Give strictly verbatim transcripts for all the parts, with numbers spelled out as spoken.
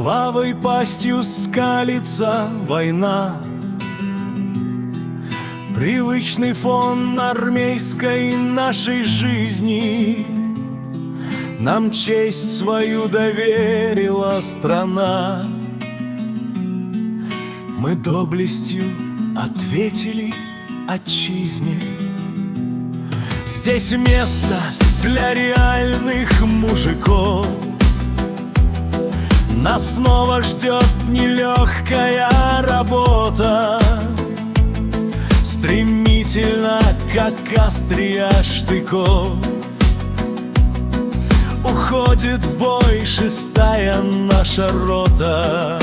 Кровавой пастью скалится война. Привычный фон армейской нашей жизни нам честь свою доверила страна. Мы доблестью ответили отчизне. Здесь место для реальных мужиков. Нас снова ждет нелегкая работа. Стремительно, как острия штыков, уходит в бой шестая наша рота.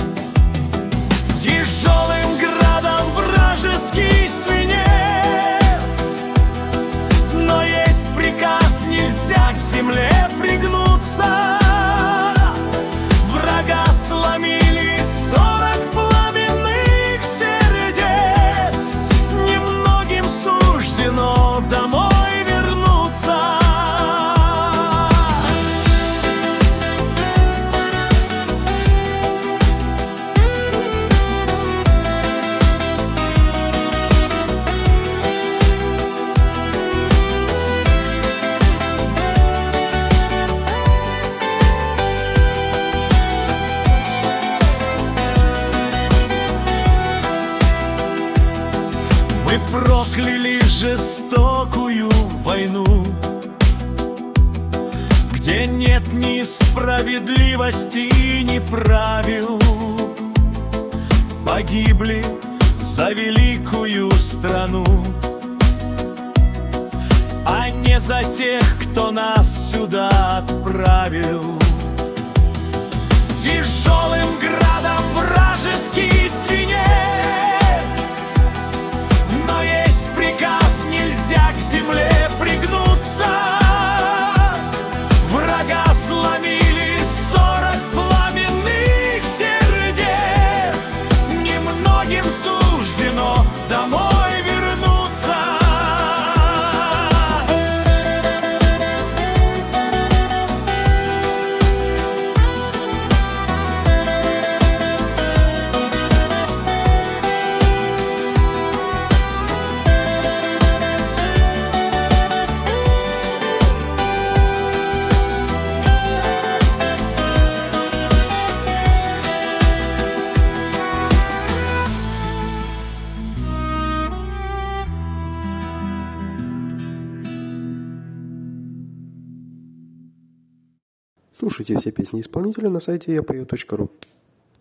Тяжелым градом вражеский свинец, но есть приказ, нельзя к земле пригнуться. Врага сломили сорок пламенных сердец, немногим суждено домой вернуться. Мы прокляли жестокую войну, где нет ни справедливости, ни правил. Погибли за великую страну, а не за тех, кто нас сюда отправил. Тяжелым градом вражеский свинец, но есть приказ, нельзя к земле пригнуться. Врага сломили сорок пламенных сердец, немногим суждено домой вернуться. Слушайте все песни исполнителя на сайте я пою точка ру.